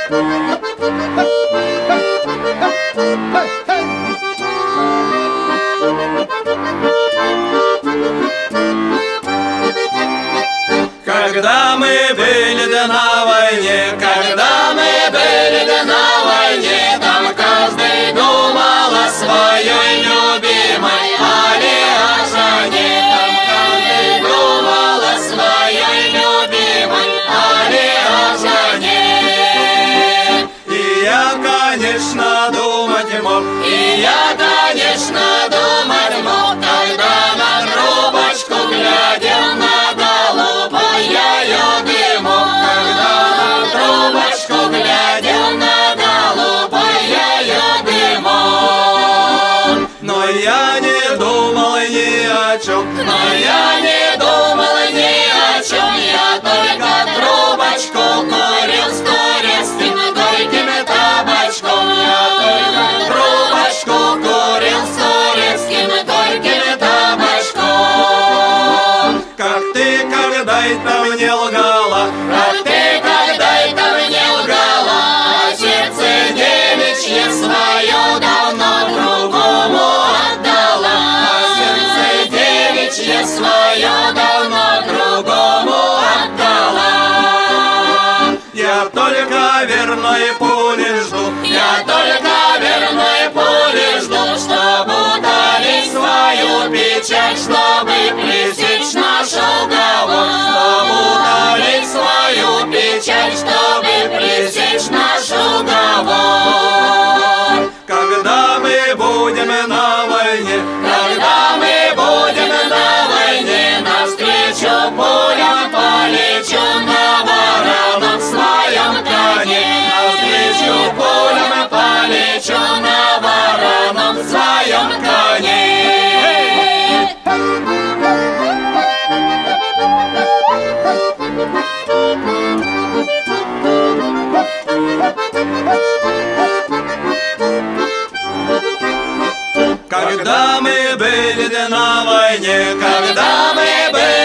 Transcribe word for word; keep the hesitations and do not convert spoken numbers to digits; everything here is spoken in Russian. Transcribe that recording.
Когда мы были да на войне, когда мы были да на войне, там каждый думал о своей любимой, али о жене. Там каждый думал о своей любимой, али о жене. И я, конечно, думать мог, и я, конечно, думать мог, когда на трубочку глядел на но я не думал ни о чем, я только трубочку курил с турецким горьким табачком. Я только трубочку курил с турецким горьким табачком. Как ты когда-то мне лгала, как ты когда-то мне лгала, а сердце девичье свое давно другому отдала. Я свое давно другому отдала. Я только верной пули жду, я только верной пули жду, чтобы удалить свою печаль, чтобы пресечь наш уговор, чтобы удалить свою печаль, чтобы пресечь наш уговор. Когда мы будем на войне, когда мы будем на войне, навстречу пулям полечу на вороном своем коне. Навстречу пулям полечу на вороном своем коне. Когда мы были на войне, когда мы были